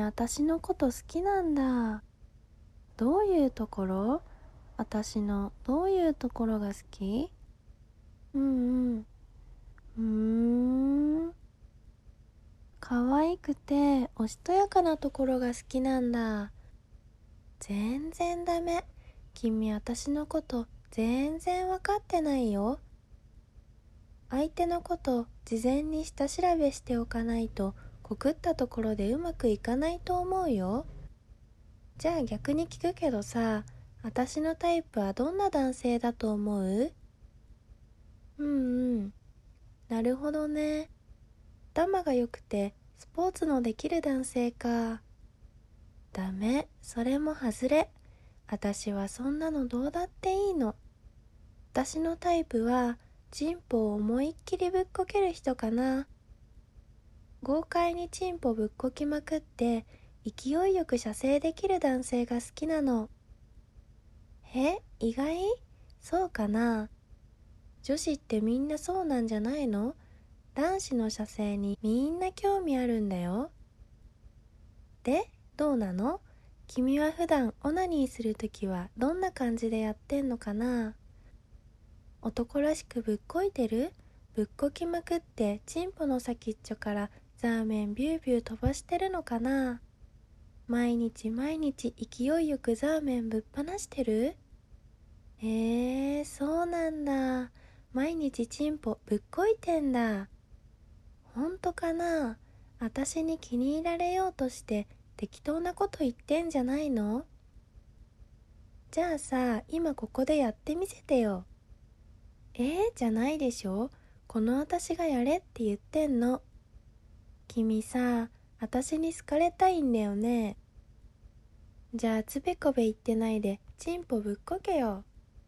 私のこと好きなんだ。どういうところ？私のどういうところが好き？うんうん。可愛くておしとやかなところが好きなんだ。全然ダメ。君私のこと全然わかってないよ。相手のこと事前に下調べしておかないと告ったところでうまくいかないと思うよ。じゃあ逆に聞くけどさ、私のタイプはどんな男性だと思う？なるほどね。頭が良くてスポーツのできる男性か。ダメ、それも外れ。私はそんなのどうだっていいの。私のタイプはチンポを思いっきりぶっこける人かな。豪快にチンポぶっこきまくって勢いよく射精できる男性が好きなの。意外？そうかな。女子ってみんなそうなんじゃないの？男子の射精にみんな興味あるんだよ。で、どうなの？君は普段オナニーするときはどんな感じでやってんのかな？男らしくぶっこいてる？ぶっこきまくってチンポの先っちょからザーメンビュービュー飛ばしてるのかな？毎日毎日勢いよくザーメンぶっ放してる？そうなんだ。毎日チンポぶっこいてんだ。ほんとかな？私に気に入られようとして適当なこと言ってんじゃないの？じゃあさ、今ここでやってみせてよ。じゃないでしょ。この私がやれって言ってんの。君さ、私に好かれたいんだよね。じゃあつべこべ言ってないでチンポぶっこけよ。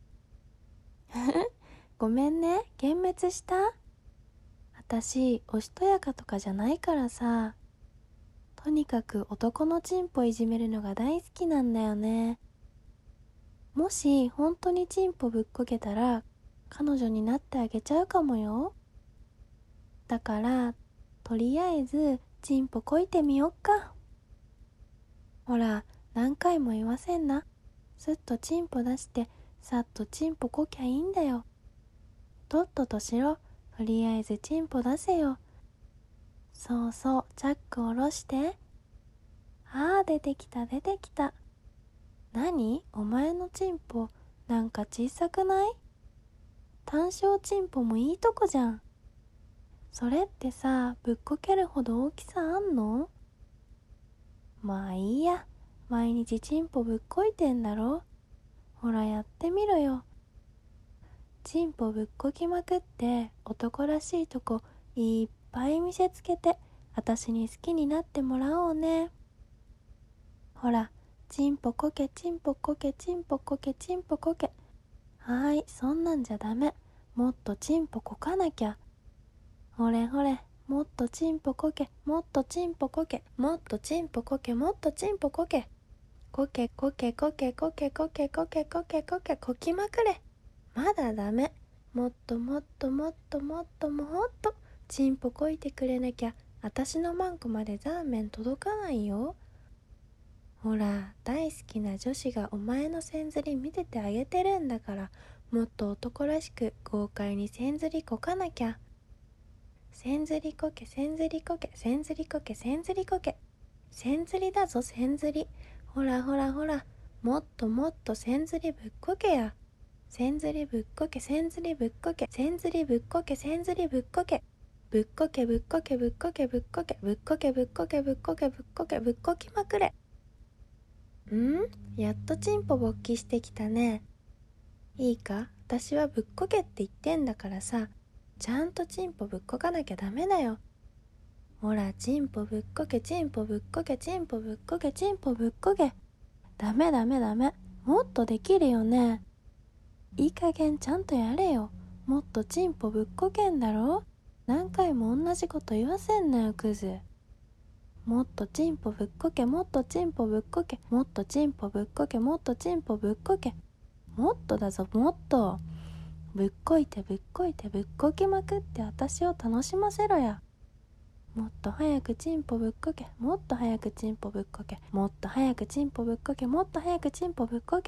ごめんね、幻滅した？私おしとやかとかじゃないからさ。とにかく男のチンポいじめるのが大好きなんだよね。もし本当にチンポぶっこけたら彼女になってあげちゃうかもよ。だからとりあえずチンポこいてみよっか。ほら、何回も言わせんな。すっとチンポ出してさっとチンポこきゃいいんだよ。とっととしろ。とりあえずチンポ出せよ。そうそう、チャック下ろして。出てきた出てきた。何？お前のチンポなんか小さくない？単小チンポもいいとこじゃん。それってさ、ぶっこけるほど大きさあんの？まあいいや。毎日チンポぶっこいてんだろ。ほらやってみろよ。チンポぶっこきまくって男らしいとこいっぱい見せつけて私に好きになってもらおうね。ほら、チンポこけチンポこけチンポこけチンポこけ。そんなんじゃダメ。もっとチンポこかなきゃ。ほれほれ、もっとチンポこけ、もっとチンポこけ、もっとチンポこけ、もっとチンポこけ。こけこけこけこけこけこけこけこけこきまくれ。まだダメ。もっともっともっともっともっとチンポこいてくれなきゃ私のマンコまでザーメン届かないよ。ほら、大好きな女子がお前のせんずり見ててあげてるんだから、もっと男らしく豪快にせんずりこかなきゃ。せんずりこけせんずりこけせんずりこけせんずりこけ。せんずりだぞせんずり。ほらほらほら、もっともっとせんずりぶっこけや。せんずりぶっこけせんずりぶっこけせんずりぶっこけせんずりぶっこけ。ぶっこけぶっこけぶっこけぶっこけぶっこけぶっこけぶっこけぶっこけぶっこきまくれ。やっとチンポ勃起してきたね。いいか、私はぶっこけって言ってんだからさ、ちゃんとチンポぶっこかなきゃダメだよ。ほら、チンポぶっこけチンポぶっこけチンポぶっこけチンポぶっこけ。ダメダメダメ。もっとできるよね。いい加減ちゃんとやれよ。もっとチンポぶっこけんだろ。何回も同じこと言わせんなよクズ。もっとチンポぶっこけもっとチンポぶっこけもっとチンポぶっこけもっとチンポぶっこけ。もっとだぞもっと。ぶっこいてぶっこいてぶっこきまくって私を楽しませろや。 もっと早くチンポぶっこけ、もっと早くチンポぶっこけ、もっと早くチンポぶっこけ、もっと早くチンポぶっこけ。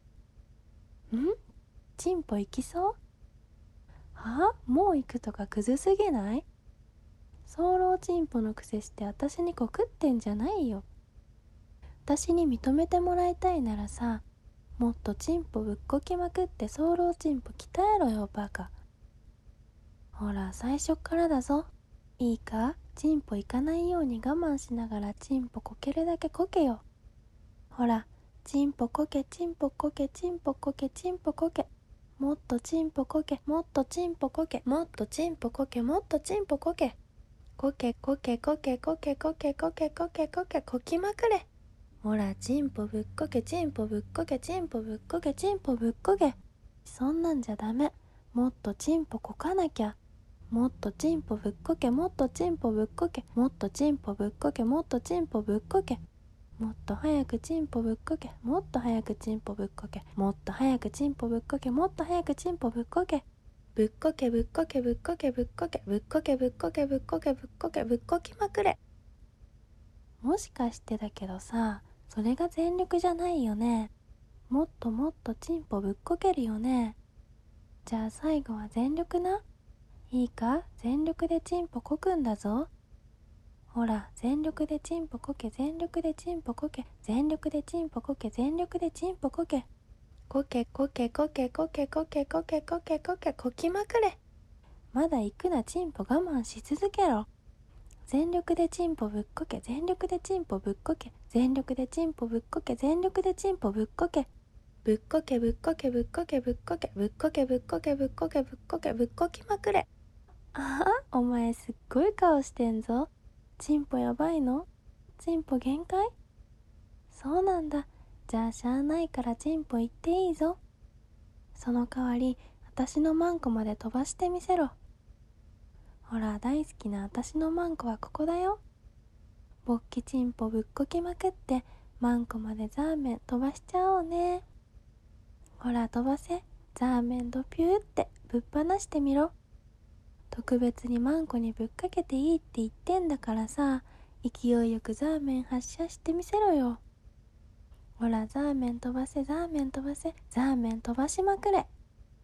チンポ行きそう？もう行くとかクズすぎない？早漏チンポのくせして私に告ってんじゃないよ。私に認めてもらいたいならさ、もっとチンポぶっこきまくって早漏チンポ鍛えろよバカ。ほら最初からだぞ。いいか、チンポ行かないように我慢しながらチンポこけるだけこけよ。ほら、チンポこけチンポこけチンポこけチンポこけ、もっとチンポこけ、もっとチンポこけ、もっとチンポこけ、もっとチンポこけ、こけこけこけこけこけこけこけこけこきまくれ。ほらチンポぶっこけチンポぶっこけチンポぶっこけチンポぶっこけ。そんなんじゃダメ。もっとチンポこかなきゃ。もっとチンポぶっこけ、もっとチンポぶっこけ、もっとチンポぶっこけ、もっとチンポぶっこけ、もっと早くチンポぶっこけ、もっと早くチンポぶっこけ、もっと早くチンポぶっこけ、もっと早くチンポぶっこけ、ぶっこけぶっこけぶっこけぶっこけぶっこけぶっこけぶっこけぶっこけぶっこきまくれ。もしかしてだけどさ、それが全力じゃないよね。もっともっとチンポぶっこけるよね。じゃあ最後は全力な。いいか、全力でチンポこくんだぞ。ほら全力でチンポこけ、全力でチンポこけ、全力でチンポこけ、全力でチンポこけ、こけこけこけこけこけこけこけこけこきまくれ。まだ行くな、チンポ我慢し続けろ。全力でチンポぶっこけ、全力でチンポぶっこけ、全力でチンポぶっこけ、全力でチンポぶっこけ、ぶっこけぶっこけぶっこけぶっこけぶっこけぶっこけぶっこけぶっこけぶっこきまくれ。お前すっごい顔してんぞ。チンポやばいの？チンポ限界？そうなんだ。じゃあしゃあないからチンポ行っていいぞ。その代わり私のマンコまで飛ばしてみせろ。ほら大好きな私のマンコはここだよ。勃起チンポぶっこきまくってマンコまでザーメン飛ばしちゃおうね。ほら飛ばせ、ザーメンドピューってぶっ放してみろ。特別にマンコにぶっかけていいって言ってんだからさ、勢いよくザーメン発射してみせろよ。ほらザーメン飛ばせ、ザーメン飛ばせ、ザーメン飛ばしまくれ。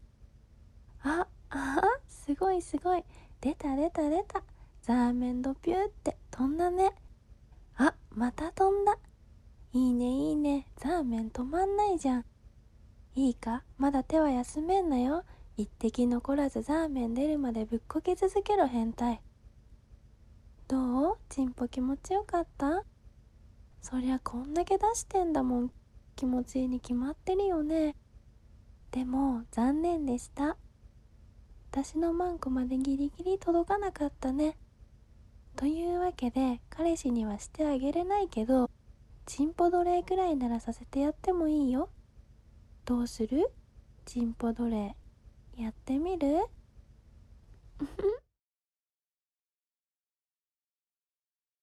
すごいすごい、出た出た出た。ザーメンドピューって飛んだね。また飛んだ。いいねいいね、ザーメン止まんないじゃん。いいか、まだ手は休めんなよ。一滴残らずザーメン出るまでぶっこけ続けろ変態。どう？チンポ気持ちよかった？そりゃこんだけ出してんだもん、気持ちいいに決まってるよね。でも残念でした。私のマンコまでギリギリ届かなかったね。というわけで彼氏にはしてあげれないけど、チンポ奴隷くらいならさせてやってもいいよ。どうする？チンポ奴隷やってみる？